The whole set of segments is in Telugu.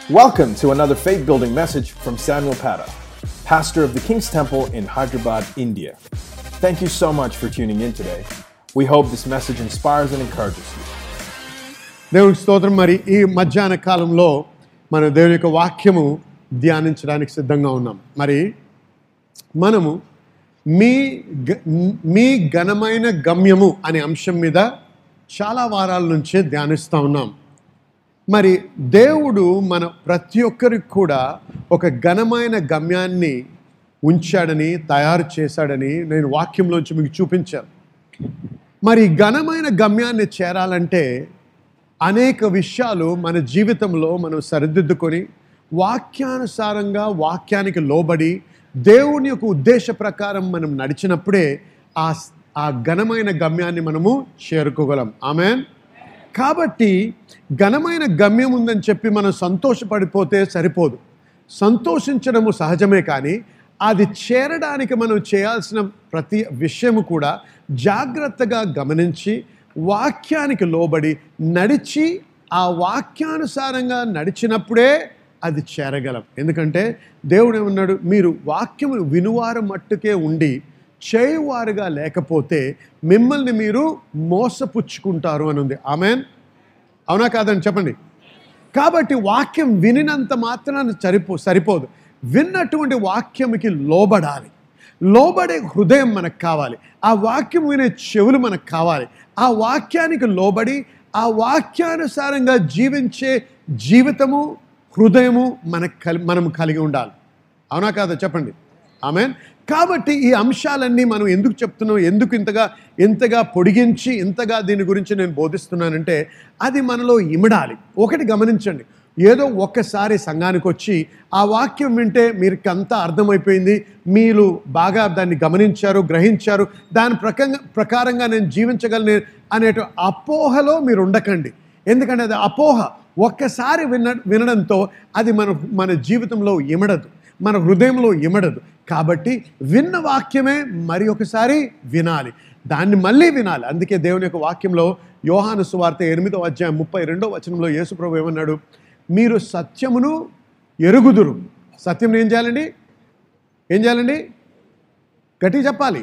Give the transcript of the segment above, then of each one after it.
Welcome to another faith-building message from Samuel Pata, pastor of the King's Temple in Hyderabad, India. Thank you so much for tuning in today. We hope this message inspires and encourages you. దేవునికి స్తోత్రం. మరి ఈ మధ్యాహ్న కాలంలో మన దేవుని యొక్క వాక్యము ధ్యానించడానికి సిద్ధంగా ఉన్నాం. మరి మనము మీ ఘనమైన గమ్యము అనే అంశం మీద చాలా వారాల నుంచే ధ్యానిస్తూ ఉన్నాం. మరి దేవుడు మన ప్రతి ఒక్కరికి కూడా ఒక ఘనమైన గమ్యాన్ని ఉంచాడని, తయారు చేశాడని నేను వాక్యంలోంచి మీకు చూపించాను. మరి ఘనమైన గమ్యాన్ని చేరాలంటే అనేక విషయాలు మన జీవితంలో మనం సరిదిద్దుకొని వాక్యానుసారంగా వాక్యానికి లోబడి దేవుని యొక్క ఉద్దేశ ప్రకారం మనం నడిచినప్పుడే ఆ ఘనమైన గమ్యాన్ని మనము చేరుకోగలం. ఆమేన్. కాబట్టి ఘనమైన గమ్యం ఉందని చెప్పి మనం సంతోషపడిపోతే సరిపోదు. సంతోషించడము సహజమే, కానీ అది చేరడానికి మనం చేయాల్సిన ప్రతి విషయము కూడా జాగ్రత్తగా గమనించి వాక్యానికి లోబడి నడిచి ఆ వాక్యానుసారంగా నడిచినప్పుడే అది చేరగలం. ఎందుకంటే దేవుడు ఏమన్నాడు, మీరు వాక్యము వినువారు మట్టుకే ఉండి చేయువారుగా లేకపోతే మిమ్మల్ని మీరు మోసపుచ్చుకుంటారు అని ఉంది. ఆమేన్. అవునా కాదని చెప్పండి. కాబట్టి వాక్యం వినినంత మాత్రాన సరిపోదు. విన్నటువంటి వాక్యముకి లోబడాలి. లోబడే హృదయం మనకు కావాలి. ఆ వాక్యం వినే చెవులు మనకు కావాలి. ఆ వాక్యానికి లోబడి ఆ వాక్యానుసారంగా జీవించే జీవితము, హృదయము మనము కలిగి ఉండాలి. అవునా కాదా చెప్పండి. ఆమేన్. కాబట్టి ఈ అంశాలన్నీ మనం ఎందుకు చెప్తున్నాం, ఎందుకు ఇంతగా పొడిగించి ఇంతగా దీని గురించి నేను బోధిస్తున్నానంటే అది మనలో ఇమడాలి. ఒకటి గమనించండి, ఏదో ఒక్కసారి సంఘానికి వచ్చి ఆ వాక్యం వింటే మీకు అంతా అర్థమైపోయింది, మీరు బాగా దాన్ని గమనించారు, గ్రహించారు, దాని ప్రకారంగా నేను జీవించగలను అనే అపోహలో మీరు ఉండకండి. ఎందుకంటే అది అపోహ. ఒక్కసారి వినడంతో అది మన జీవితంలో ఇమడదు, మన హృదయంలో ఇమడదు. కాబట్టి విన్న వాక్యమే మరి ఒకసారి వినాలి, దాన్ని మళ్ళీ వినాలి. అందుకే దేవుని యొక్క వాక్యంలో యోహాను సువార్త 8వ అధ్యాయం 32వ వచనంలో యేసు ప్రభువు ఏమన్నాడు, మీరు సత్యమును ఎరుగుదురు. సత్యం ఏం చేయాలండి? గట్టిగా చెప్పాలి.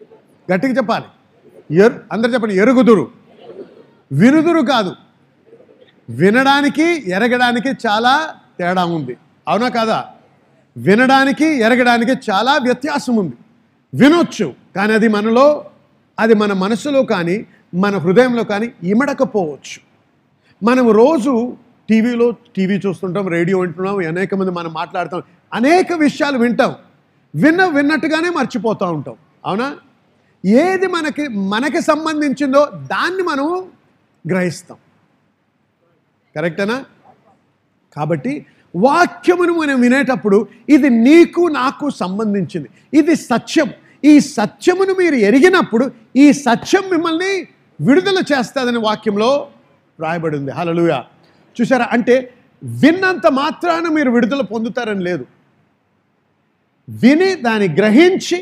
అందరు చెప్పండి. ఎరుగుదురు. వినుదురు కాదు. వినడానికి ఎరగడానికి చాలా తేడా ఉంది. అవునా కాదా? వినడానికి ఎరగడానికి చాలా వ్యత్యాసం ఉంది. వినొచ్చు, కానీ అది మన మనసులో కానీ మన హృదయంలో కానీ ఇమడకపోవచ్చు. మనం రోజు టీవీ చూస్తుంటాం, రేడియో వింటున్నాం, అనేక మంది మనం మాట్లాడుతాం, అనేక విషయాలు వింటాం, విన్నట్టుగానే మర్చిపోతూ ఉంటాం. అవునా? ఏది మనకి సంబంధించిందో దాన్ని మనం గ్రహిస్తాం. కరెక్టేనా? కాబట్టి వాక్యమును మనం వినేటప్పుడు ఇది నీకు నాకు సంబంధించింది, ఇది సత్యం. ఈ సత్యమును మీరు ఎరిగినప్పుడు ఈ సత్యం మిమ్మల్ని విడుదల చేస్తుందని వాక్యంలో రాయబడి ఉంది. హల్లెలూయా. చూసారా? అంటే విన్నంత మాత్రాన మీరు విడుదల పొందుతారని లేదు. విని దాన్ని గ్రహించి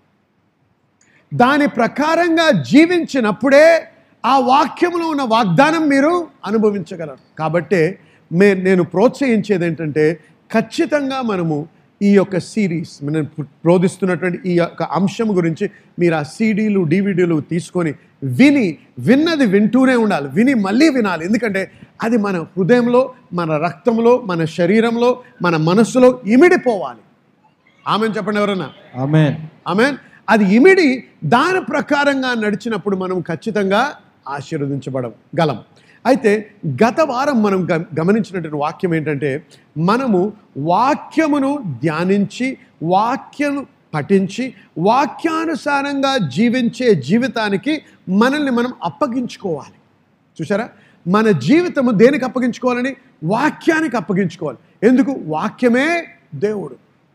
దాని ప్రకారంగా జీవించినప్పుడే ఆ వాక్యంలో ఉన్న వాగ్దానం మీరు అనుభవించగలరు. కాబట్టే నేను ప్రోత్సహించేది ఏంటంటే ఖచ్చితంగా మనము ఈ యొక్క సిరీస్ మనం బోధిస్తున్నటువంటి ఈ యొక్క అంశం గురించి మీరు ఆ సీడీలు, డివిడీలు తీసుకొని విన్నది వింటూనే ఉండాలి. విని మళ్ళీ వినాలి. ఎందుకంటే అది మన హృదయంలో, మన రక్తంలో, మన శరీరంలో, మన మనస్సులో ఇమిడిపోవాలి. ఆమేన్ చెప్పండి ఎవరన్నా. ఆమేన్. అది ఇమిడి దాని ప్రకారంగా నడిచినప్పుడు మనం ఖచ్చితంగా ఆశీర్వదించబడగలం. అయితే గత వారం మనం గమనించినటువంటి వాక్యం ఏంటంటే, మనము వాక్యమును ధ్యానించి, వాక్యం పఠించి, వాక్యానుసారంగా జీవించే జీవితానికి మనల్ని మనం అప్పగించుకోవాలి. చూసారా? మన జీవితము దేనికి అప్పగించుకోవాలని? వాక్యానికి అప్పగించుకోవాలి. ఎందుకు? వాక్యమే దేవుడు.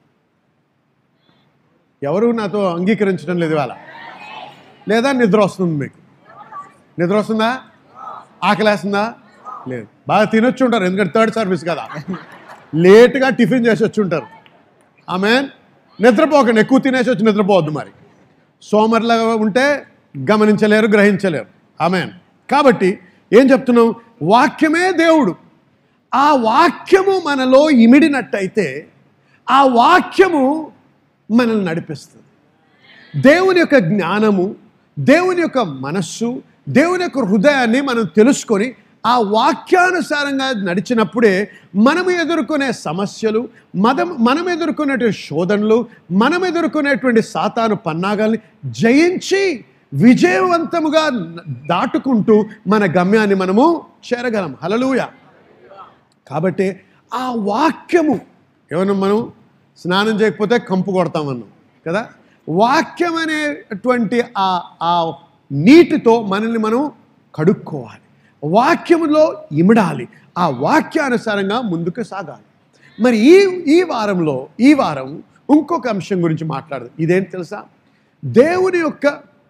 ఎవరు నాతో అంగీకరించడం లేదు ఇవాళ? లేదా నిద్ర వస్తుంది? మీకు నిద్ర వస్తుందా? ఆకలేస్తుందా? లేదు. బాగా తినొచ్చు ఉంటారు, ఎందుకంటే థర్డ్ సర్వీస్ కదా, లేట్గా టిఫిన్ చేసి వచ్చి ఉంటారు. ఆమేన్. నిద్రపోకండి, ఎక్కువ తినేసి వచ్చి నిద్రపోవద్దు. మరి సోమరులాగా ఉంటే గమనించలేరు, గ్రహించలేరు. ఆమేన్. కాబట్టి ఏం చెప్తున్నాం? వాక్యమే దేవుడు. ఆ వాక్యము మనలో ఇమిడినట్టయితే ఆ వాక్యము మనల్ని నడిపిస్తుంది. దేవుని యొక్క జ్ఞానము, దేవుని యొక్క మనస్సు, దేవుని యొక్క హృదయాన్ని మనం తెలుసుకొని ఆ వాక్యానుసారంగా నడిచినప్పుడే మనము ఎదుర్కొనే సమస్యలు, మనం ఎదుర్కొనేటువంటి శోధనలు, మనం ఎదుర్కొనేటువంటి సాతాను పన్నాగాల్ని జయించి విజయవంతముగా దాటుకుంటూ మన గమ్యాన్ని మనము చేరగలం. హల్లెలూయా. కాబట్టి ఆ వాక్యము, ఏమన్నా మనం స్నానం చేయకపోతే కంపు కొడతామన్నాం కదా, వాక్యం అనేటువంటి ఆ నీటితో మనల్ని మనం కడుక్కోవాలి, వాక్యములో ఇమిడాలి, ఆ వాక్యానుసారంగా ముందుకు సాగాలి. మరి ఈ వారం ఇంకొక అంశం గురించి మాట్లాడదు. ఇదేంటి తెలుసా? దేవుని యొక్క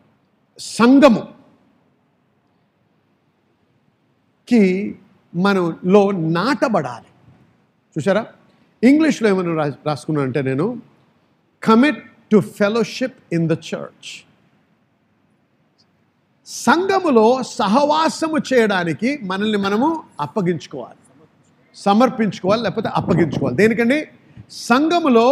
సంఘముకి మనలో నాటబడాలి. చూసారా, ఇంగ్లీష్లో ఏమైనా రాసుకున్నాను అంటే నేను commit to fellowship in the church. సంఘములో సహవాసము చేయడానికి మనల్ని మనము అప్పగించుకోవాలి, సమర్పించుకోవాలి, లేకపోతే అప్పగించుకోవాలి. దేనికండి? సంఘములో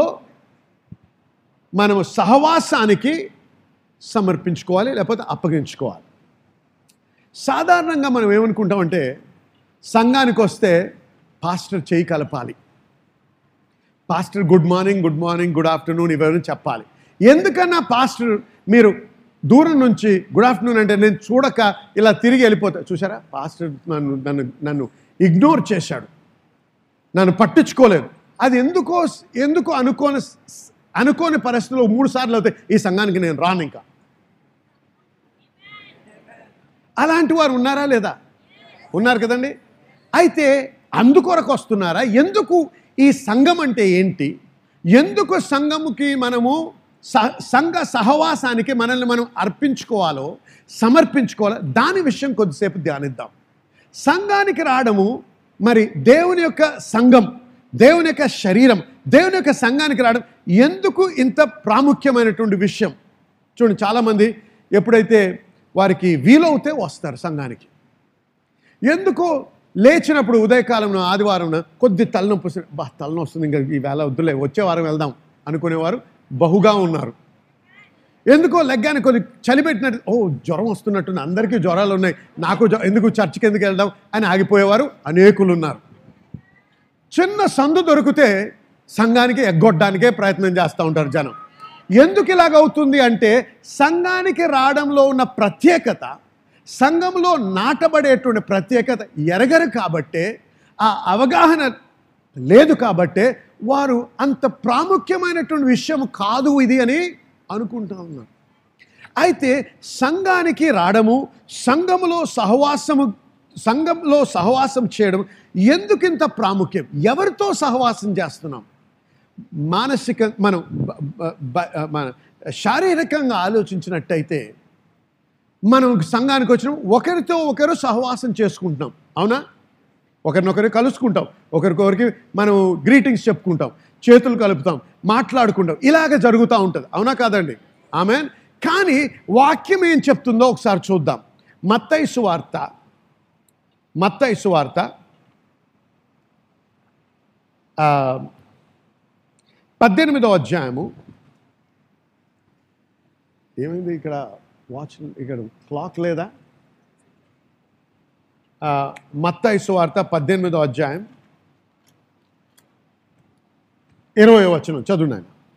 మనము సహవాసానికి సమర్పించుకోవాలి, లేకపోతే అప్పగించుకోవాలి. సాధారణంగా మనం ఏమనుకుంటామంటే సంఘానికి వస్తే పాస్టర్ చేయి కలపాలి, pastor good morning, good afternoon ఇవన్నీ చెప్పాలి. ఎందుకన్నా పాస్టర్ మీరు దూరం నుంచి గుడ్ ఆఫ్టర్నూన్ అంటే నేను చూడక ఇలా తిరిగి వెళ్ళిపోతా. చూసారా, పాస్టర్ నన్ను ఇగ్నోర్ చేశాడు, నన్ను పట్టించుకోలేదు. అది ఎందుకు అనుకోని పరిస్థితుల్లో 3 సార్లు అవుతాయి, ఈ సంఘానికి నేను రాను ఇంకా. అలాంటి వారు ఉన్నారా లేదా? ఉన్నారు కదండి. అయితే అందుకొరకు వస్తున్నారా? ఎందుకు ఈ సంఘం అంటే ఏంటి, ఎందుకు సంఘముకి మనము సంఘ సహవాసానికి మనల్ని మనం అర్పించుకోవాలో, సమర్పించుకోవాలో, దాని విషయం కొద్దిసేపు ధ్యానిద్దాం. సంఘానికి రావడము, మరి దేవుని యొక్క సంఘం, దేవుని యొక్క శరీరం, దేవుని యొక్క సంఘానికి రావడం ఎందుకు ఇంత ప్రాముఖ్యమైనటువంటి విషయం? చూడండి, చాలామంది ఎప్పుడైతే వారికి వీలవుతే వస్తారు సంఘానికి. ఎందుకో లేచినప్పుడు ఉదయకాలంలో ఆదివారం కొద్ది తలనొప్పి వస్తుంది, తలనొప్పి వస్తుంది, ఇంకా ఈ వేళ వద్దులే వచ్చే వారం వెళ్దాం అనుకునేవారు బహుగా ఉన్నారు. ఎందుకో లెగ్గాని కొద్ది చలి పెట్టినట్టు, జ్వరం వస్తున్నట్టుంది, అందరికీ జ్వరాలు ఉన్నాయి, నాకు ఎందుకు చర్చికి ఎందుకు వెళ్దాం అని ఆగిపోయేవారు అనేకులు ఉన్నారు. చిన్న సందు దొరికితే సంఘానికి ఎగ్గొట్టడానికే ప్రయత్నం చేస్తూ ఉంటారు జనం. ఎందుకు ఇలాగవుతుంది అంటే సంఘానికి రావడంలో ఉన్న ప్రత్యేకత, సంఘంలో నాటబడేటువంటి ప్రత్యేకత ఎరగరు కాబట్టే, ఆ అవగాహన లేదు కాబట్టే వారు అంత ప్రాముఖ్యమైనటువంటి విషయం కాదు ఇది అని అనుకుంటూ ఉన్నారు. అయితే సంఘానికి రావడము, సంఘంలో సహవాసం చేయడం ఎందుకు ఇంత ప్రాముఖ్యం? ఎవరితో సహవాసం చేస్తున్నాం? మానసిక మన శారీరకంగా ఆలోచించినట్టయితే మనం సంఘానికి వచ్చిన ఒకరితో ఒకరు సహవాసం చేసుకుంటున్నాం, అవునా? ఒకరినొకరు కలుసుకుంటాం, ఒకరికొకరికి మనం గ్రీటింగ్స్ చెప్పుకుంటాం, చేతులు కలుపుతాం, మాట్లాడుకుంటాం, ఇలాగ జరుగుతూ ఉంటుంది, అవునా కాదండి? ఆమేన్. కానీ వాక్యం ఏం చెప్తుందో ఒకసారి చూద్దాం. మత్తయి సువార్త 18వ అధ్యాయము. ఏమైంది ఇక్కడ? వాచ్ ఇక్కడ క్లాక్ లేదా? మత్తయి సువార్త 18వ అధ్యాయం 20వ వచనం చదువును.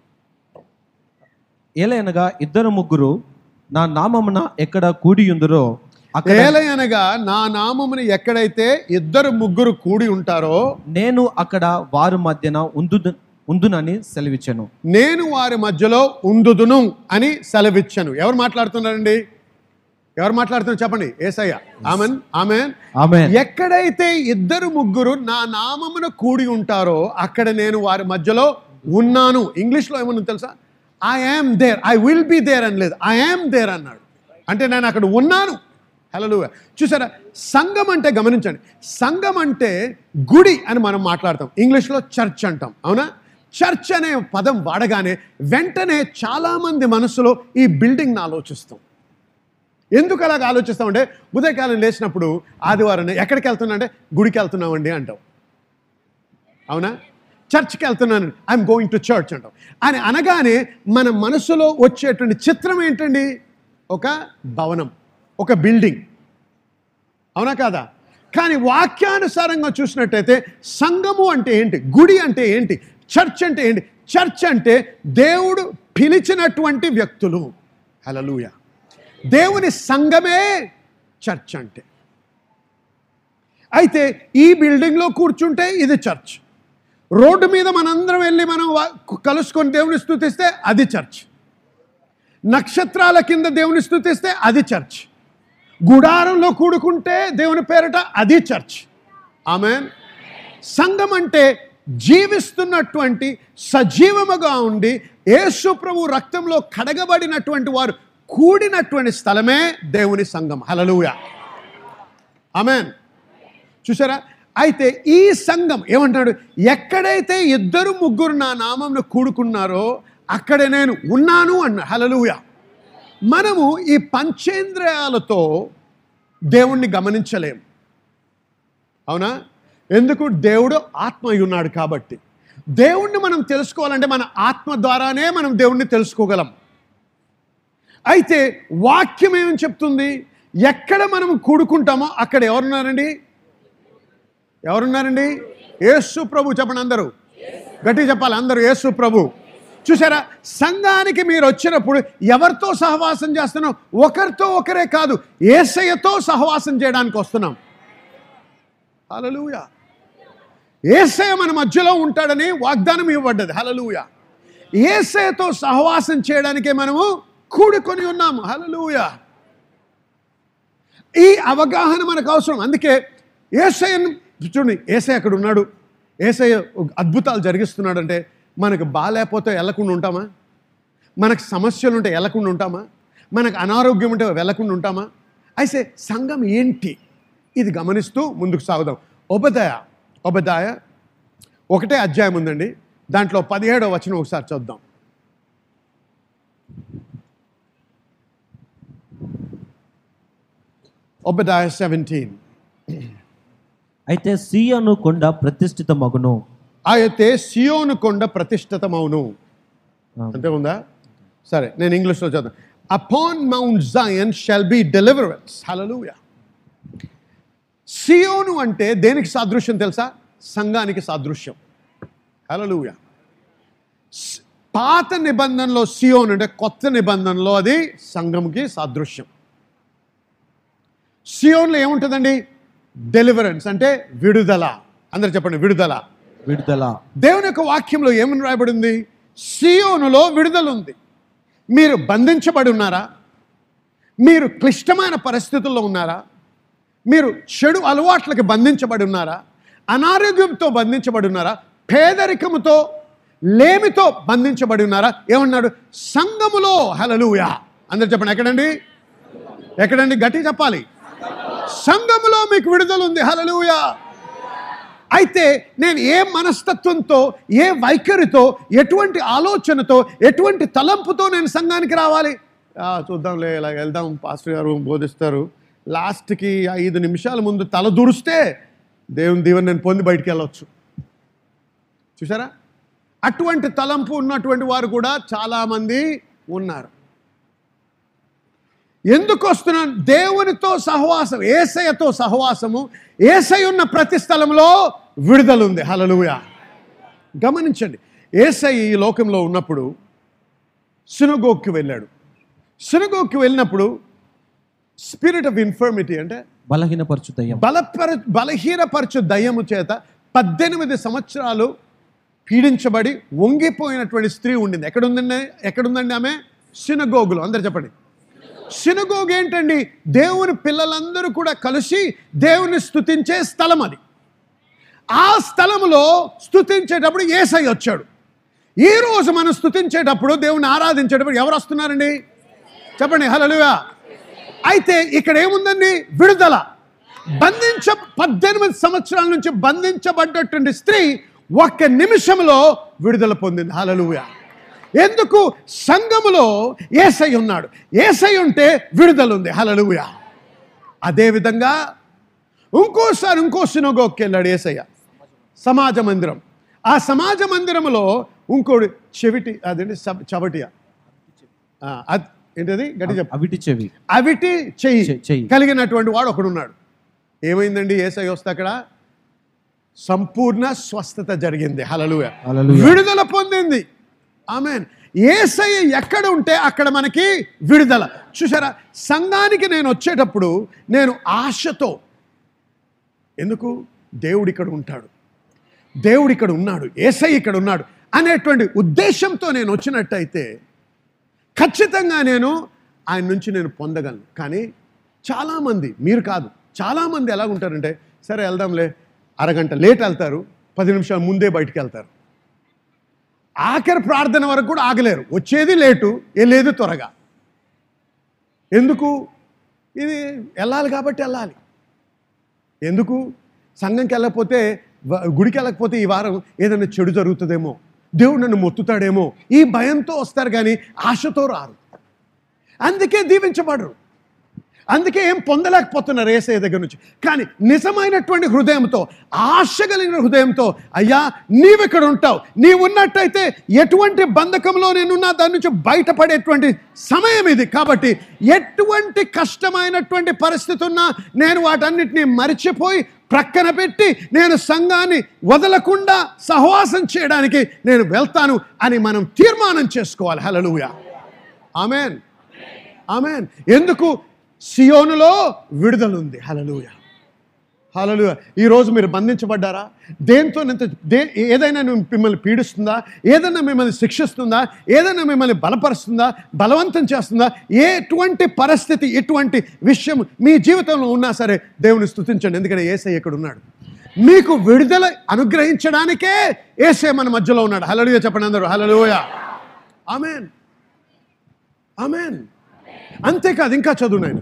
ఏలయనగా 2-3 నా నామమున ఎక్కడ కూడియుందురో, ఏలయనగా నా నామమున ఎక్కడైతే 2-3 కూడి ఉంటారో నేను అక్కడ వారి మధ్యన ఉందునని సెలవిచ్చాను. నేను వారి మధ్యలో ఉందుదును అని సెలవిచ్చాను. ఎవరు మాట్లాడుతున్నారండి? ఎవరు మాట్లాడుతున్నారు చెప్పండి? యేసయ్య. ఆమేన్, ఆమేన్, ఆమేన్. ఎక్కడైతే 2-3 నా నామమున కూడి ఉంటారో అక్కడ నేను వారి మధ్యలో ఉన్నాను. ఇంగ్లీష్లో ఏమన్నా తెలుసా? I am there, I will be there అని లేదు, ఐ యామ్ దేర్ అన్నాడు. అంటే నేను అక్కడ ఉన్నాను. హల్లెలూయా. చూసారా, సంఘం అంటే గమనించండి, సంఘం అంటే గుడి అని మనం మాట్లాడతాం, ఇంగ్లీష్లో చర్చ్ అంటాం, అవునా? చర్చ్ అనే పదం వాడగానే వెంటనే చాలామంది మనసులో ఈ బిల్డింగ్ని ఆలోచిస్తాం. ఎందుకు అలాగ ఆలోచిస్తామంటే ఉదయకాలం లేచినప్పుడు ఆదివారం ఎక్కడికి వెళ్తున్నా అంటే గుడికి వెళ్తున్నామండి అంటాం. అవునా? చర్చ్కి వెళ్తున్నాను, ఐఎమ్ గోయింగ్ టు చర్చ్ అంటాం. అని అనగానే మన మనసులో వచ్చేటువంటి చిత్రం ఏంటండి? ఒక భవనం, ఒక బిల్డింగ్. అవునా కాదా? కానీ వాక్యానుసారంగా చూసినట్టయితే సంఘము అంటే ఏంటి? గుడి అంటే ఏంటి? చర్చ్ అంటే ఏంటి? చర్చ్ అంటే దేవుడు పిలిచినటువంటి వ్యక్తులు. హల్లెలూయా. దేవుని సంఘమే చర్చ్ అంటే. అయితే ఈ బిల్డింగ్లో కూర్చుంటే ఇది చర్చ్. రోడ్డు మీద మనందరం వెళ్ళి మనం కలుసుకొని దేవుని స్తుతిస్తే అది చర్చ్. నక్షత్రాల కింద దేవుని స్తుతిస్తే అది చర్చ్. గుడారంలో కూడుకుంటే దేవుని పేరట అది చర్చ్. ఆమేన్. సంఘం అంటే జీవిస్తున్నటువంటి, సజీవముగా ఉండి యేసు ప్రభు రక్తంలో కడగబడినటువంటి వారు కూడినటువంటి స్థలమే దేవుని సంఘం. హల్లెలూయా. ఆమేన్. చూసారా? అయితే ఈ సంఘం ఏమంటాడు? ఎక్కడైతే 2-3 నా నామంను కూడుకున్నారో అక్కడే నేను ఉన్నాను అన్న. హల్లెలూయా. మనము ఈ పంచేంద్రియాలతో దేవుణ్ణి గమనించలేము. అవునా? ఎందుకు? దేవుడు ఆత్మ అయి ఉన్నాడు కాబట్టి. దేవుణ్ణి మనం తెలుసుకోవాలంటే మన ఆత్మ ద్వారానే మనం దేవుణ్ణి తెలుసుకోగలం. అయితే వాక్యం ఏమని చెప్తుంది? ఎక్కడ మనం కూడుకుంటామో అక్కడ ఎవరున్నారండి? ఎవరున్నారండి? యేసు ప్రభు. చెప్పండి అందరూ, గట్టిగా చెప్పాలి అందరూ, యేసు ప్రభు. చూసారా? సంఘానికి మీరు వచ్చినప్పుడు ఎవరితో సహవాసం చేస్తున్నాం? ఒకరితో ఒకరే కాదు, యేసయ్యతో సహవాసం చేయడానికి వస్తున్నాం. హల్లెలూయా. యేసయ్య మన మధ్యలో ఉంటాడని వాగ్దానం ఇవ్వబడ్డది. హల్లెలూయా. యేసయ్యతో సహవాసం చేయడానికే మనము కూడుకొని ఉన్నాము. హల్లెలూయా. ఈ అవగాహన మనకు అవసరం. అందుకే యేసయ్యను చూడండి, యేసయ్య అక్కడ ఉన్నాడు, యేసయ్య అద్భుతాలు జరిగిస్తున్నాడు అంటే మనకు బాగాలేకపోతే వెళ్ళకుండా ఉంటామా? మనకు సమస్యలు ఉంటే వెళ్ళకుండా ఉంటామా? మనకు అనారోగ్యం ఉంటే వెళ్ళకుండా ఉంటామా? అయితే సంఘం ఏంటి? ఇది గమనిస్తూ ముందుకు సాగుదాం. ఒబదాయ 1వ అధ్యాయం ఉందండి, దాంట్లో 17వ వచనం ఒకసారి చూద్దాం. ఒబదాయ 17. అయితే సీయోను కొండ ప్రతిష్ఠితమగును. అయితే సియోను కొండ ప్రతిష్ఠితమవును. అంతే ఉందా? సరే, నేను ఇంగ్లీష్లో చదువు. Upon Mount Zion shall be deliverance. హల్లెలూయా. సియోను అంటే దేనికి సాదృశ్యం తెలుసా? సంఘానికి సాదృశ్యం. హల్లెలూయా. పాత నిబంధనలో సియోను అంటే, కొత్త నిబంధనలో అది సంఘంకి సాదృశ్యం. సియోన్లో ఏముంటుందండి? డెలివరెన్స్ అంటే విడుదల. అందరు చెప్పండి, విడుదల. విడుదల. దేవుని యొక్క వాక్యంలో ఏమని రాయబడింది? సియోనులో విడుదల ఉంది. మీరు బంధించబడి ఉన్నారా? మీరు క్లిష్టమైన పరిస్థితుల్లో ఉన్నారా? మీరు చెడు అలవాట్లకి బంధించబడి ఉన్నారా? అనారోగ్యంతో బంధించబడి ఉన్నారా? పేదరికముతో, లేమితో బంధించబడి ఉన్నారా? ఏమన్నాడు? సంఘములో. హల్లెలూయా. అందరు చెప్పండి, ఎక్కడండి? ఎక్కడండి? గట్టి చెప్పాలి. సంఘములో మీకు విడుదల ఉంది. హల్లెలూయా. అయితే నేను ఏ మనస్తత్వంతో, ఏ వైఖరితో, ఎటువంటి ఆలోచనతో, ఎటువంటి తలంపుతో నేను సంఘానికి రావాలి? చూద్దాంలే, ఇలా వెళ్దాం, పాస్టర్ గారు బోధిస్తారు, లాస్ట్కి 5 నిమిషాల ముందు తల దురిస్తే దేవుని దీవెన నేను పొంది బయటికి వెళ్ళవచ్చు. చూసారా? అటువంటి తలంపు ఉన్నటువంటి వారు కూడా చాలామంది ఉన్నారు. ఎందుకు వస్తున్నాను? దేవునితో సహవాసం, యేసయ్యతో సహవాసము. యేసయ్య ఉన్న ప్రతి స్థలంలో విడుదల ఉంది. హల్లెలూయా. గమనించండి, యేసయ్య ఈ లోకంలో ఉన్నప్పుడు సినగోగ్కి వెళ్ళాడు. సినగోగ్కి వెళ్ళినప్పుడు స్పిరిట్ ఆఫ్ ఇన్ఫర్మిటీ అంటే బలహీనపరచు దయ్యం, బలహీనపరచు దయ్యము చేత 18 సంవత్సరాలు పీడించబడి వంగిపోయినటువంటి స్త్రీ ఉండింది. ఎక్కడుందండి ఆమె? సినగోగులో. అందరు చెప్పండి. సినగోగ్ ఏంటండి? దేవుని పిల్లలందరూ కూడా కలిసి దేవుని స్తుతించే స్థలం అది. ఆ స్థలంలో స్తుతించేటప్పుడు యేసయ్య వచ్చాడు. ఈరోజు మనం స్తుతించేటప్పుడు, దేవుని ఆరాధించేటప్పుడు ఎవరు వస్తున్నారండి? చెప్పండి, హల్లెలూయా. అయితే ఇక్కడ ఏముందండి? విడుదల. 18 సంవత్సరాల నుంచి బంధించబడ్డటువంటి స్త్రీ 1 నిమిషంలో విడుదల పొందింది. హల్లెలూయా. ఎందుకు? సంఘములో యేసయ్య ఉన్నాడు. యేసయ్య ఉంటే విడుదల ఉంది. హల్లెలూయా. అదేవిధంగా ఇంకో సినగోగ్కి వెళ్ళాడు యేసయ్య, సమాజ మందిరం. ఆ సమాజ మందిరములో ఇంకోటి చెవిటి, అదేంటి చవటియా, ఏంటది గట్టి చెప్పు, అవిటి చెయ్యి కలిగినటువంటి వాడు ఒకడున్నాడు. ఏమైందండి? యేసయ్య వస్తే అక్కడ సంపూర్ణ స్వస్థత జరిగింది. హల్లెలూయా. విడుదల పొందింది. ఆమేన్. యేసయ్య ఎక్కడ ఉంటే అక్కడ మనకి విడుదల. చూసారా, సంఘానికి నేను వచ్చేటప్పుడు నేను ఆశతో, ఎందుకు? దేవుడు ఇక్కడ ఉంటాడు, దేవుడు ఇక్కడ ఉన్నాడు, యేసయ్య ఇక్కడ ఉన్నాడు అనేటువంటి ఉద్దేశంతో నేను వచ్చినట్టయితే ఖచ్చితంగా నేను ఆయన నుంచి నేను పొందగలను. కానీ చాలామంది, మీరు కాదు, చాలామంది ఎలా ఉంటారంటే, సరే వెళ్దాంలే, అరగంట లేట్ వెళ్తారు, 10 నిమిషాల ముందే బయటికి వెళ్తారు, ఆఖరి ప్రార్థన వరకు కూడా ఆగలేరు. వచ్చేది లేటు, వెళ్ళేది త్వరగా. ఎందుకు? ఇది వెళ్ళాలి కాబట్టి వెళ్ళాలి. ఎందుకు? సంఘంకి వెళ్ళకపోతే, గుడికి వెళ్ళకపోతే ఈ వారం ఏదైనా చెడు జరుగుతుందేమో, దేవుడు నన్ను మొత్తుతాడేమో, ఈ భయంతో వస్తారు కానీ ఆశతో రారు. అందుకే దీవించబడరు, అందుకే ఏం పొందలేకపోతున్నారు యేసయ్య దగ్గర నుంచి. కానీ నిజమైనటువంటి హృదయంతో, ఆశ కలిగిన హృదయంతో, అయ్యా నీవిక్కడ ఉంటావు, నీవు ఉన్నట్టయితే ఎటువంటి బంధకంలో నేనున్నా దాని నుంచి బయటపడేటువంటి సమయం ఇది. కాబట్టి ఎటువంటి కష్టమైనటువంటి పరిస్థితి ఉన్నా నేను వాటన్నిటినీ మరిచిపోయి ప్రక్కన పెట్టి నేను సంఘాన్ని వదలకుండా సహవాసం చేయడానికి నేను వెళ్తాను అని మనం తీర్మానం చేసుకోవాలి. హల్లెలూయా. ఆమేన్, ఆమేన్. ఎందుకు? సియోనులో విడుదల ఉంది. హల్లెలూయా, హల్లెలూయా. ఈరోజు మీరు బంధించబడ్డారా? దేంతో ఏదైనా మిమ్మల్ని పీడిస్తుందా? ఏదైనా మిమ్మల్ని శిక్షిస్తుందా? ఏదైనా మిమ్మల్ని బలపరుస్తుందా? బలవంతం చేస్తుందా? ఎటువంటి పరిస్థితి, ఎటువంటి విషయం మీ జీవితంలో ఉన్నా సరే దేవుని స్తుతించండి. ఎందుకంటే యేసయ్య ఇక్కడ ఉన్నాడు. మీకు విడుదల అనుగ్రహించడానికే యేసయ్య మన మధ్యలో ఉన్నాడు. హల్లెలూయా చెప్పండి అందరూ. హల్లెలూయా. ఆమేన్, ఆమేన్. అంతేకాదు, ఇంకా చదువు నేను.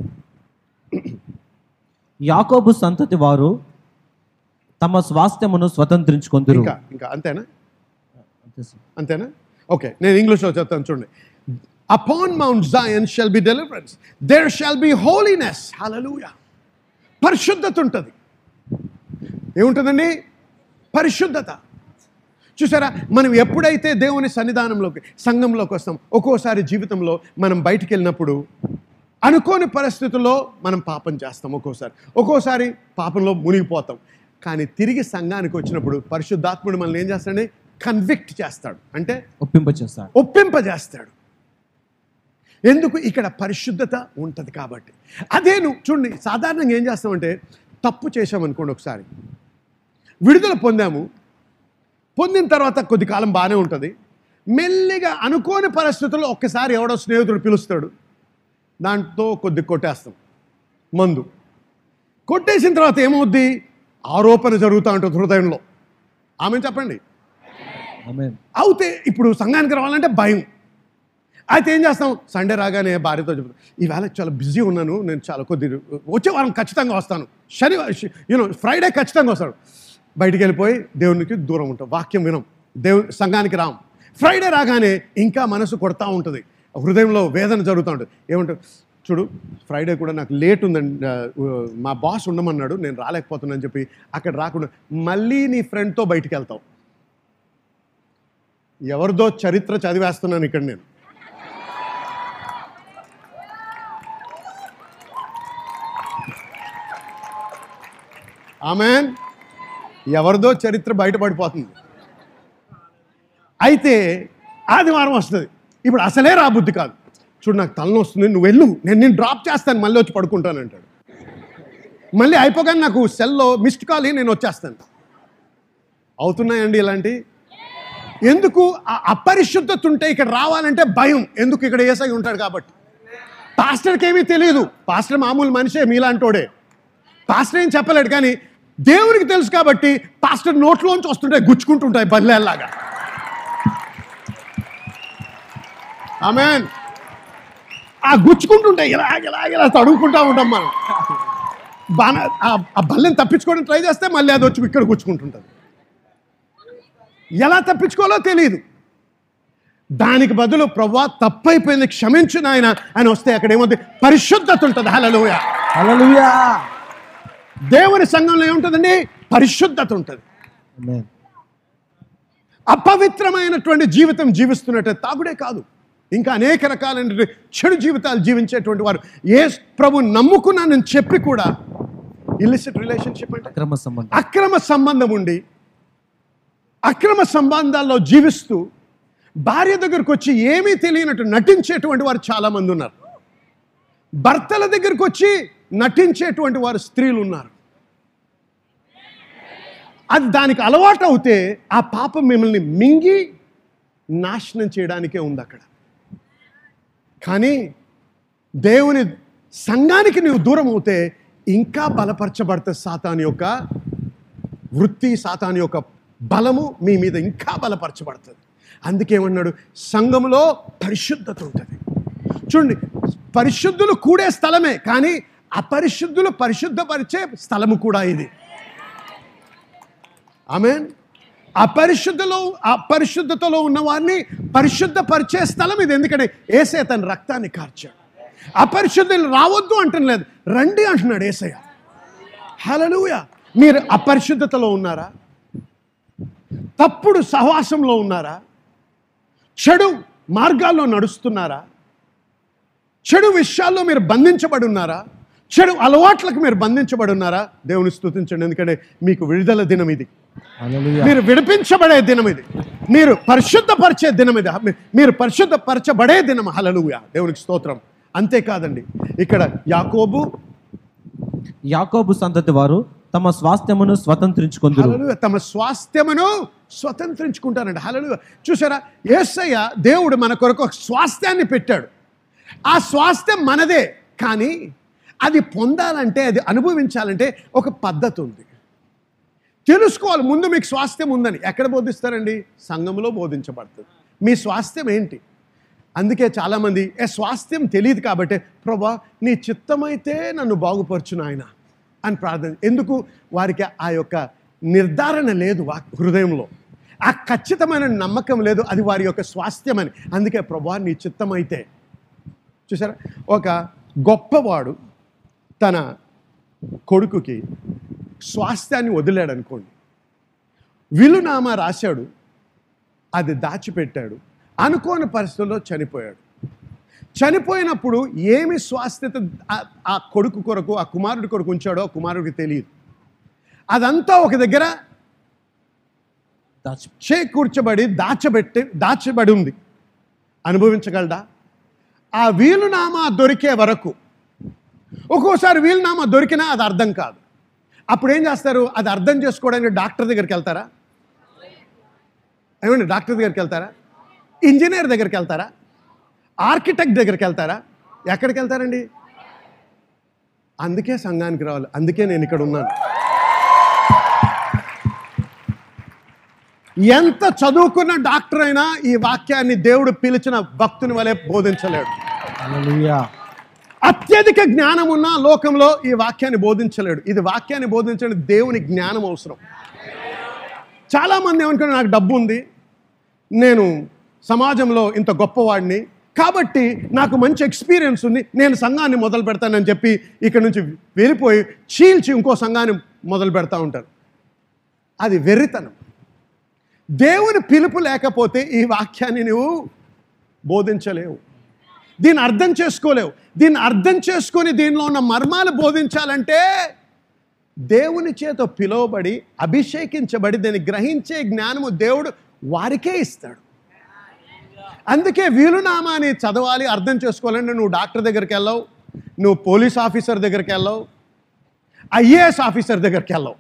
యాకోబు సంతతి వారు తమ స్వాస్థ్యమును స్వతంత్రించుకొందురు. ఇంకా అంతేనా? అంతేనా? ఓకే, నేను ఇంగ్లీష్లో చెప్తాను చూడండి. Upon Mount Zion shall be deliverance, there shall be holiness. హల్లెలూయా. పరిశుద్ధత ఉంటుంది. ఏముంటుందండి? పరిశుద్ధత. చూసారా, మనం ఎప్పుడైతే దేవుని సన్నిధానంలోకి, సంఘంలోకి వస్తాం, ఒక్కోసారి జీవితంలో మనం బయటికి వెళ్ళినప్పుడు అనుకోని పరిస్థితుల్లో మనం పాపం చేస్తాం, ఒక్కోసారి పాపంలో మునిగిపోతాం. కానీ సంఘానికి వచ్చినప్పుడు పరిశుద్ధాత్ముడు మనల్ని ఏం చేస్తాడండి? కన్విక్ట్ చేస్తాడు, అంటే ఒప్పింపజేస్తాడు. ఎందుకు? ఇక్కడ పరిశుద్ధత ఉంటుంది కాబట్టి. అదే నువ్వు చూడండి, సాధారణంగా ఏం చేస్తామంటే, తప్పు చేసామనుకోండి, ఒకసారి విడుదల పొందిన తర్వాత కొద్ది కాలం బాగానే ఉంటుంది. మెల్లిగా అనుకోని పరిస్థితుల్లో ఒక్కసారి ఎవడో స్నేహితుడు పిలుస్తాడు, దాంతో కొద్ది కొట్టేస్తాం, మందు కొట్టేసిన తర్వాత ఏమవుద్ది? ఆరోపణ జరుగుతూ ఉంటుంది హృదయంలో. ఆమె చెప్పండి. అవుతే ఇప్పుడు సంఘానికి రావాలంటే భయం. అయితే ఏం చేస్తాం? సండే రాగానే భార్యతో చెప్తాం, ఈవేళ చాలా బిజీ ఉన్నాను, నేను చాలా వచ్చే వారం ఖచ్చితంగా వస్తాను, ఫ్రైడే ఖచ్చితంగా వస్తాడు. బయటికి వెళ్ళిపోయి దేవునికి దూరం ఉంటాం, వాక్యం వినం, సంఘానికి రాం. ఫ్రైడే రాగానే ఇంకా మనసు కొడతా ఉంటుంది, హృదయంలో వేదన జరుగుతూ ఉంటుంది. ఏమంటారు? చూడు, ఫ్రైడే కూడా నాకు లేట్ ఉందండి, మా బాస్ ఉండమన్నాడు, నేను రాలేకపోతున్నాను చెప్పి అక్కడ రాకుండా మళ్ళీ నీ ఫ్రెండ్తో బయటికి వెళ్తావు. ఎవరిదో చరిత్ర చదివేస్తున్నాను ఇక్కడ నేను. ఆమేన్. ఎవరిదో చరిత్ర బయటపడిపోతుంది. అయితే ఆదివారం వస్తుంది, ఇప్పుడు అసలే రాబుద్ది కాదు. చూడు, నాకు తలనొస్తుంది వస్తుంది, నువ్వు వెళ్ళు, నేను డ్రాప్ చేస్తాను, మళ్ళీ వచ్చి పడుకుంటాను అంటాడు. మళ్ళీ అయిపోగానే నాకు సెల్లో మిస్డ్ కాల్ నేను వచ్చేస్తాను. అవుతున్నాయండి ఇలాంటి? ఎందుకు? అపరిశుద్ధత ఉంటే ఇక్కడ రావాలంటే భయం. ఎందుకు? ఇక్కడ యేసయ్య ఉంటాడు కాబట్టి. పాస్టర్కి ఏమీ తెలియదు, పాస్టర్ మామూలు మనిషే, మీలాంటోడే. పాస్టర్ ఏం చెప్పలేడు, కానీ దేవునికి తెలుసు కాబట్టి పాస్టర్ నోట్లోంచి వస్తుంటాయి, గుచ్చుకుంటుంటాయి బల్లేలాగా. ఆమేన్. ఆ గుచ్చుకుంటుంటాయి, ఇలా తడుముకుంటా ఉంటాం మనం. ఆ బల్లెని తప్పించుకోవడం ట్రై చేస్తే మళ్ళీ అది వచ్చి ఇక్కడ గుచ్చుకుంటుంటుంది. ఎలా తప్పించుకోవాలో తెలియదు. దానికి బదులు ప్రభువా తప్పైపోయింది, క్షమించు నాయన అని వస్తే అక్కడ ఏముంది? పరిశుద్ధత ఉంటుంది. హల్లెలూయా, హల్లెలూయా. దేవుని సంఘంలో ఏముంటుందండి? పరిశుద్ధత ఉంటుంది. అపవిత్రమైనటువంటి జీవితం జీవిస్తున్నట్టే, తాగుడే కాదు, ఇంకా అనేక రకాలైన చెడు జీవితాలు జీవించేటువంటి వారు యేసు ప్రభు నమ్ముకున్నానని చెప్పి కూడా ఇల్లిసిట్ రిలేషన్షిప్ అంటే అక్రమ సంబంధం ఉండి అక్రమ సంబంధాల్లో జీవిస్తూ భార్య దగ్గరకు వచ్చి ఏమీ తెలియనట్టు నటించేటువంటి వారు చాలామంది ఉన్నారు. భర్తల దగ్గరకు వచ్చి నటించేటువంటి వారు స్త్రీలు ఉన్నారు. అది దానికి అలవాటు అవుతే ఆ పాపం మిమ్మల్ని మింగి నాశనం చేయడానికే ఉంది అక్కడ. కానీ దేవుని సంఘానికి నీవు దూరం అవుతే ఇంకా బలపరచబడుతుంది. సాతాను యొక్క వృత్తి, సాతాను యొక్క బలము మీ మీద ఇంకా బలపరచబడుతుంది. అందుకేమన్నాడు, సంఘములో పరిశుద్ధత ఉంటుంది. చూడండి, పరిశుద్ధులు కూడే స్థలమే, కానీ అపరిశుద్ధులు పరిశుద్ధపరిచే స్థలము కూడా ఇది. ఆమేన్. అపరిశుద్ధతలో ఉన్న వారిని పరిశుద్ధపరిచే స్థలం ఇది. ఎందుకంటే యేసయ్య తన రక్తాన్ని కార్చాడు. అపరిశుద్ధులు రావద్దు అంటం లేదు, రండి అంటున్నాడు యేసయ్య. హల్లెలూయా. మీరు అపరిశుద్ధతలో ఉన్నారా? తప్పుడు సహవాసంలో ఉన్నారా? చెడు మార్గాల్లో నడుస్తున్నారా? చెడు విషయాల్లో మీరు బంధించబడి ఉన్నారా? చెడు అలవాట్లకు మీరు బంధించబడి ఉన్నారా? దేవుని స్తుతించండి, ఎందుకంటే మీకు విడుదల దినం ఇది. మీరు విడిపించబడే దినం ఇది. మీరు పరిశుద్ధపరిచే దినం ఇది. మీరు పరిశుద్ధపరచబడే దినం. హల్లెలూయా, దేవునికి స్తోత్రం. అంతేకాదండి, ఇక్కడ యాకోబు సంతతి వారు తమ స్వాస్థ్యమును స్వతంత్రించుకుంటారు. హల్లెలూయా, తమ స్వాస్థ్యమును స్వతంత్రించుకుంటారండి. హల్లెలూయా. చూసారా, యేసయ్య దేవుడు మన కొరకు ఒక స్వాస్థ్యాన్ని పెట్టాడు. ఆ స్వాస్థ్యం మనదే, కానీ అది పొందాలంటే, అది అనుభవించాలంటే ఒక పద్ధతి ఉంది. తెలుసుకోవాలి ముందు మీకు స్వాస్థ్యం ఉందని. ఎక్కడ బోధిస్తారండి? సంఘంలో బోధించబడుతుంది. మీ స్వాస్థ్యం ఏంటి? అందుకే చాలామంది స్వాస్థ్యం తెలియదు కాబట్టి, ప్రభా నీ చిత్తమైతే నన్ను బాగుపరచు నాయన అని ప్రార్థన. ఎందుకు? వారికి ఆ యొక్క నిర్ధారణ లేదు హృదయంలో, ఆ ఖచ్చితమైన నమ్మకం లేదు అది వారి యొక్క స్వాస్థ్యం అని. అందుకే ప్రభా నీ చిత్తమైతే. చూసారా, ఒక గొప్పవాడు తన కొడుకుకి స్వాస్థ్యాన్ని వదిలాడు అనుకోండి, విలునామా రాశాడు, అది దాచిపెట్టాడు, అనుకోని పరిస్థితుల్లో చనిపోయాడు. చనిపోయినప్పుడు ఏమి స్వాస్థ్యత ఆ కొడుకు కొరకు, ఆ కుమారుడి కొరకు ఉంచాడో కుమారుడికి తెలియదు. అదంతా ఒక దగ్గర చేకూర్చబడి దాచబడి ఉంది. అనుభవించగలడా? ఆ వీలునామా దొరికే వరకు. ఒక్కోసారి వీలునామా దొరికినా అది అర్థం కాదు. అప్పుడు ఏం చేస్తారు? అది అర్థం చేసుకోవడానికి డాక్టర్ దగ్గరికి వెళ్తారా? ఏమండి, డాక్టర్ దగ్గరికి వెళ్తారా? ఇంజనీర్ దగ్గరికి వెళ్తారా? ఆర్కిటెక్ట్ దగ్గరికి వెళ్తారా? ఎక్కడికి వెళ్తారండి? అందుకే సంఘానికి రావాలి. అందుకే నేను ఇక్కడ ఉన్నాను. ఎంత చదువుకున్న డాక్టర్ అయినా ఈ వాక్యాన్ని దేవుడు పిలిచిన భక్తుని వలె బోధించలేడు. అత్యధిక జ్ఞానం ఉన్న లోకంలో ఈ వాక్యాన్ని బోధించలేడు. ఇది వాక్యాన్ని బోధించడం దేవుని జ్ఞానం అవసరం. చాలామంది ఏమనుకున్నారు, నాకు డబ్బు ఉంది, నేను సమాజంలో ఇంత గొప్పవాడిని కాబట్టి నాకు మంచి ఎక్స్పీరియన్స్ ఉంది, నేను సంఘాన్ని మొదలు పెడతానని చెప్పి ఇక్కడ నుంచి వెళ్ళిపోయి చీల్చి ఇంకో సంఘాన్ని మొదలు పెడతా ఉంటారు. అది వెర్రితనం. దేవుని పిలుపు లేకపోతే ఈ వాక్యాన్ని నువ్వు బోధించలేవు, దీన్ని అర్థం చేసుకోలేవు. దీన్ని అర్థం చేసుకొని దీనిలో ఉన్న మర్మాలు బోధించాలంటే దేవుని చేత పిలువబడి అభిషేకించబడి దీన్ని గ్రహించే జ్ఞానము దేవుడు వారికే ఇస్తాడు. అందుకే వీలునామాని చదవాలి, అర్థం చేసుకోవాలంటే నువ్వు డాక్టర్ దగ్గరికి వెళ్ళవు, నువ్వు పోలీస్ ఆఫీసర్ దగ్గరికి వెళ్ళవు, ఐఏఎస్ ఆఫీసర్ దగ్గరికి వెళ్ళవు,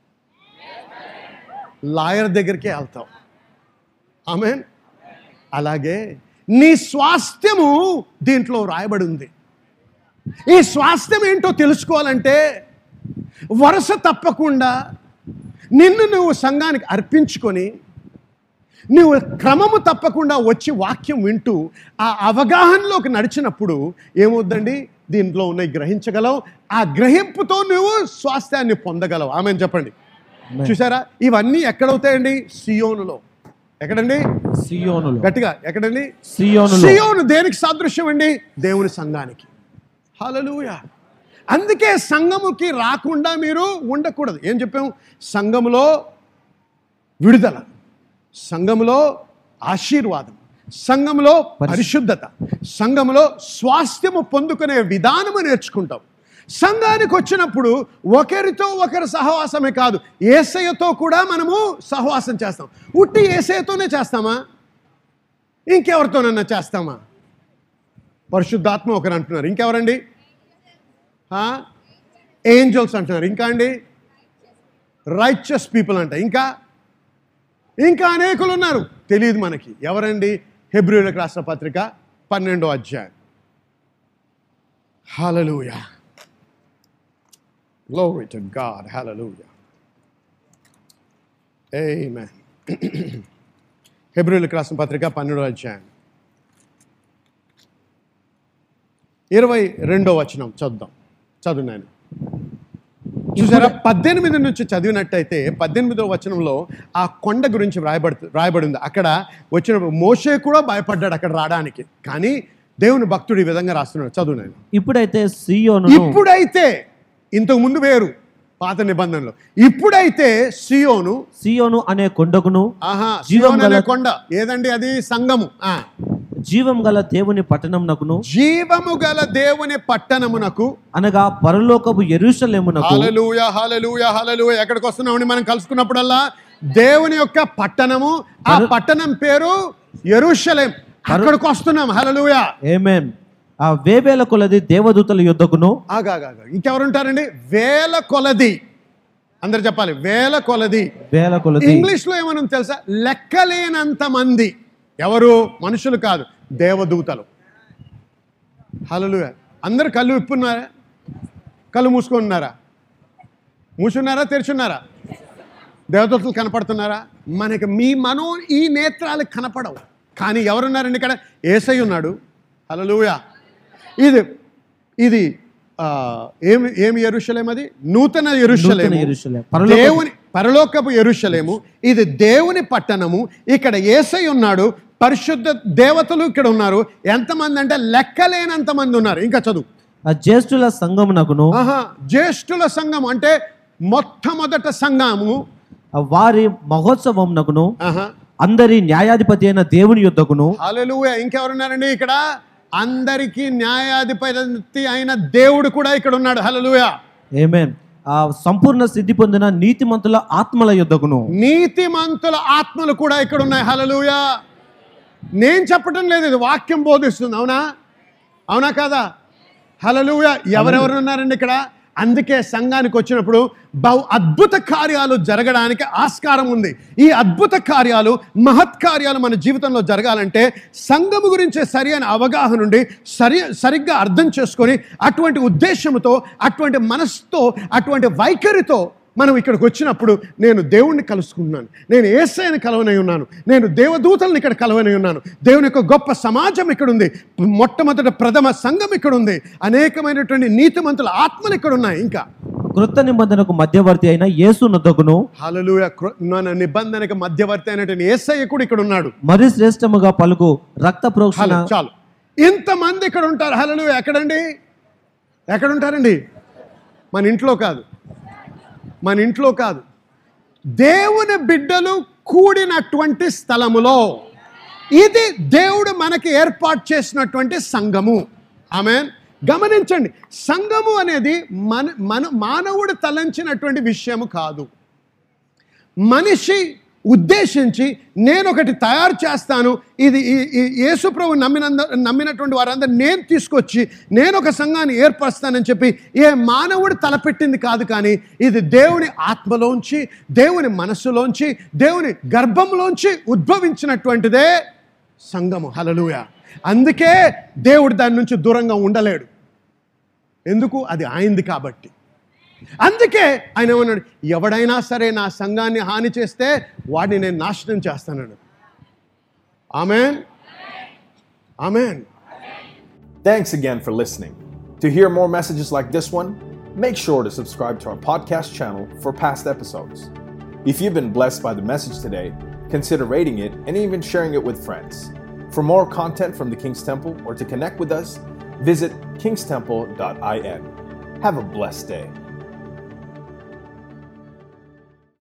లాయర్ దగ్గరికే వెళ్తావు. ఆమేన్. అలాగే నీ స్వాస్థ్యము దీంట్లో రాయబడి ఉంది. ఈ స్వాస్థ్యం ఏంటో తెలుసుకోవాలంటే వరుస తప్పకుండా నిన్ను నువ్వు సంఘానికి అర్పించుకొని నువ్వు క్రమము తప్పకుండా వచ్చి వాక్యం వింటూ ఆ అవగాహనలోకి నడిచినప్పుడు ఏమవుద్దండి, దీంట్లో ఉన్నాయి గ్రహించగలవు. ఆ గ్రహింపుతో నువ్వు స్వాస్థ్యాన్ని పొందగలవు. ఆమేన్ చెప్పండి. చూసారా, ఇవన్నీ ఎక్కడవుతాయండి? సియోనులో. ఎక్కడండి? సియోనులో. గట్టిగా ఎక్కడండి? సియోనులో. సియోను దేనికి సాదృశ్యం అండి? దేవుని సంఘానికి. హల్లెలూయా. అందుకే సంఘముకి రాకుండా మీరు ఉండకూడదు. ఏం చెప్పాము? సంఘములో విడుదల, సంఘములో ఆశీర్వాదం, సంఘములో పరిశుద్ధత, సంఘములో స్వాస్థ్యము పొందుకునే విధానము నేర్చుకుంటాం. సంఘానికి వచ్చినప్పుడు ఒకరితో ఒకరు సహవాసమే కాదు, యేసయ్యతో కూడా మనము సహవాసం చేస్తాం. ఉట్టి యేసయ్యతోనే చేస్తామా? ఇంకెవరితోనన్నా చేస్తామా? పరిశుద్ధాత్మ ఒకరు అంటున్నారు, ఇంకెవరండి? ఏంజల్స్ అంటున్నారు, ఇంకా అండి రైచియస్ పీపుల్ అంట, ఇంకా అనేకులు ఉన్నారు, తెలియదు మనకి. ఎవరండి? హెబ్రీయులకు రాసిన పత్రిక 12వ అధ్యాయం. హల్లెలూయా, గ్లోరీ టు గాడ్, హల్లెలూయా, ఆమేన్. హెబ్రీయులకు రాసిన పత్రిక 12వ అధ్యాయం 22వ వచనం చదువు నేను. చూసారా? 18 నుంచి చదివినట్టయితే 18వ వచనంలో ఆ కొండ గురించి రాయబడింది. అక్కడ వచ్చినప్పుడు మోషే కూడా భయపడ్డాడు అక్కడ రావడానికి, కానీ దేవుని భక్తుడు ఈ విధంగా రాస్తున్నాడు. చదువు నేను. ఇప్పుడైతే ఇంతకు ముందు వేరు పాత నిబంధనలో, ఇప్పుడైతే సియోను అనే కొండకును, జీవం అనే కొండ ఏదండి? అది సంఘము. జీవం గల దేవుని పట్టణమునకును, జీవము గల దేవుని పట్టణమునకు అనగా పరలోకపు యెరూషలేమునకు. హల్లెలూయా, హల్లెలూయా, హల్లెలూయా. ఎక్కడికి వస్తున్నామని మనం కలుసుకున్నప్పుడల్లా దేవుని యొక్క పట్టణము, ఆ పట్టణం పేరు యెరూషలేం, అక్కడికి వస్తున్నాం. హల్లెలూయా, ఆమేన్. ఆ వేవేల కొలది దేవదూతల యుద్ధకును. ఇంకెవరుంటారండి? వేల కొలది. అందరు చెప్పాలి, వేల కొలది. ఇంగ్లీష్ లో ఏమన్నా తెలుసా? లెక్కలేనంత మంది. ఎవరు? మనుషులు కాదు, దేవదూతలు. హల్లెలూయా. అందరు కళ్ళు విప్పున్నారా? కళ్ళు మూసుకున్నారా? మూసున్నారా? తెరిచున్నారా? దేవదూతలు కనపడుతున్నారా? మనకి ఈ నేత్రాలకు కనపడవు, కానీ ఎవరున్నారండి ఇక్కడ? యేసయ్య ఉన్నాడు. హల్లెలూయా. ఇది ఏమి యెరూషలేం? అది నూతన యెరూషలేము, దేవుని పరలోకపు యెరూషలేము. ఇది దేవుని పట్టణము. ఇక్కడ యేసయ్య ఉన్నాడు, పరిశుద్ధ దేవతలు ఇక్కడ ఉన్నారు. ఎంతమంది అంటే లెక్కలేనంత మంది ఉన్నారు. ఇంకా చదువు. జ్యేష్ఠుల సంఘమునకును. జ్యేష్ఠుల సంఘం అంటే మొట్టమొదట సంఘము, వారి మహోత్సవమునకును, అందరి న్యాయాధిపతి అయిన దేవుని యుద్ధకును. హల్లెలూయా. ఇంకెవరున్నారండి ఇక్కడ? అందరికీ న్యాయాధిపతి అయిన దేవుడు కూడా ఇక్కడ ఉన్నాడు. హల్లెలూయా, ఆమేన్. సంపూర్ణ సిద్ధి పొందిన నీతిమంతుల ఆత్మల యుద్ధకును. నీతిమంతుల ఆత్మలు కూడా ఇక్కడ ఉన్నాయి. హల్లెలూయా. నేను చెప్పటం లేదు, ఇది వాక్యం బోధిస్తుంది. అవునా కాదా? హల్లెలూయా. ఎవరెవరు ఉన్నారండి ఇక్కడ? అందుకే సంఘానికి వచ్చినప్పుడు బహు అద్భుత కార్యాలు జరగడానికి ఆస్కారం ఉంది. ఈ అద్భుత కార్యాలు, మహత్కార్యాలు మన జీవితంలో జరగాలంటే సంఘము గురించి సరైన అవగాహన నుండి సరిగ్గా అర్థం చేసుకొని, అటువంటి ఉద్దేశంతో, అటువంటి మనసుతో, అటువంటి వైఖరితో మనం ఇక్కడికి వచ్చినప్పుడు నేను దేవుణ్ణి కలుసుకుంటున్నాను, నేను యేసయ్యని కలవనై ఉన్నాను, నేను దేవదూతలను ఇక్కడ కలవనై ఉన్నాను, దేవుని యొక్క గొప్ప సమాజం ఇక్కడ ఉంది, మొట్టమొదటి ప్రథమ సంఘం ఇక్కడ ఉంది, అనేకమైనటువంటి నీతిమంతుల ఆత్మలు ఇక్కడ ఉన్నాయి. ఇంకా కృత నిబంధనకు మధ్యవర్తి అయిన యేసునొద్దకును. హల్లెలూయా. నిబంధనకు మధ్యవర్తి అయినటువంటి యేసయ్య కూడా ఇక్కడ ఉన్నాడు. మరి శ్రేష్టముగా పలుకు రక్త ప్రోక్షణ. చాలు, ఇంతమంది ఇక్కడ ఉంటారు. హల్లెలూయా. ఎక్కడ ఉంటారండి? మన ఇంట్లో కాదు, దేవుని బిడ్డలు కూడినటువంటి స్థలములో. ఇది దేవుడు మనకి ఏర్పాటు చేసినటువంటి సంఘము. ఆమేన్. గమనించండి, సంఘము అనేది మానవుడు తలంచినటువంటి విషయము కాదు. మనిషి ఉద్దేశించి నేను ఒకటి తయారు చేస్తాను, ఇది యేసు ప్రభు నమ్మినటువంటి వారందరూ నేను తీసుకొచ్చి నేను ఒక సంఘాన్ని ఏర్పరుస్తానని చెప్పి ఏ మానవుడు తలపెట్టింది కాదు, కానీ ఇది దేవుని ఆత్మలోంచి, దేవుని మనస్సులోంచి, దేవుని గర్భంలోంచి ఉద్భవించినటువంటిదే సంఘము. హల్లెలూయా. అందుకే దేవుడు దాని నుంచి దూరంగా ఉండలేడు. ఎందుకు? అది ఆయనది కాబట్టి. అందుకే ఆయన ఏమన్నాడు? ఎవడైనా సరే నా సంఘాన్ని హాని చేస్తే వాడిని నేను నాశనం చేస్తానన్నాడు. ఆమేన్, ఆమేన్. Thanks again for listening. To hear more messages like this one, make sure to subscribe to our podcast channel for past episodes. If you've been blessed by the message today, consider rating it and even sharing it with friends. For more content from the King's Temple or to connect with us, visit kingstemple.in. Have a blessed day.